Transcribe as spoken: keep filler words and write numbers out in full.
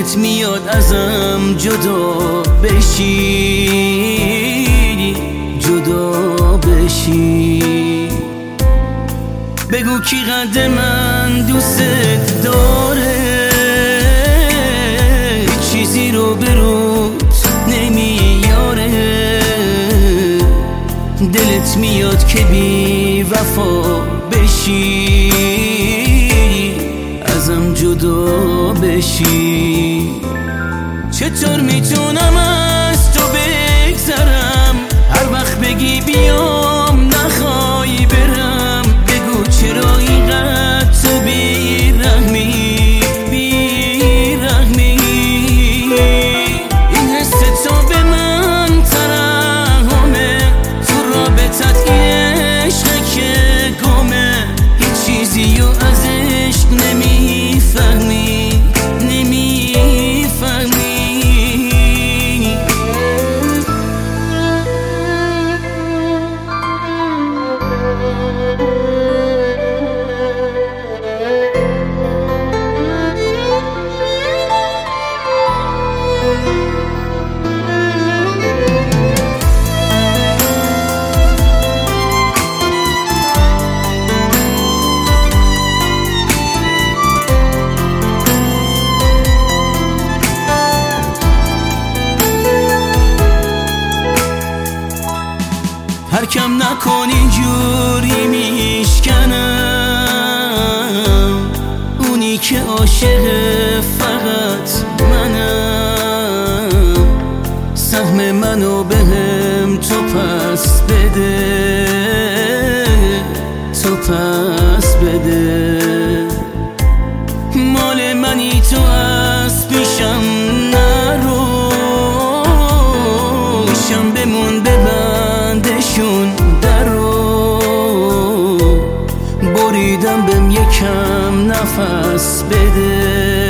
دلت میاد ازم جدا بشی، جدا بشی. بگو کی قد من دوست داره، چیزی رو به روت نمیاره. دلت میاد که بی وفا بشی، ازم جدا بشی. چطور میتونم از تو بگذرم، هر وقت بگی بیام نخوای برم. بگو چرا اینقدر تو بیرحمی، بیرحمی. این حس تو به من ترحمه، تو رابطت عشقه که گمه. هیچ چیزی رو از عشق نمیفهمی، نمیفهمی. هر کم نکن اینجوری میشکنم، اونی که عاشق فقط منم. سهم منو بهم تو پس بده، تو پس بده. مال منی تو از پیشم نرو، پیشم بمون ببندشون درو. بریدم بهم یکم نفس بده.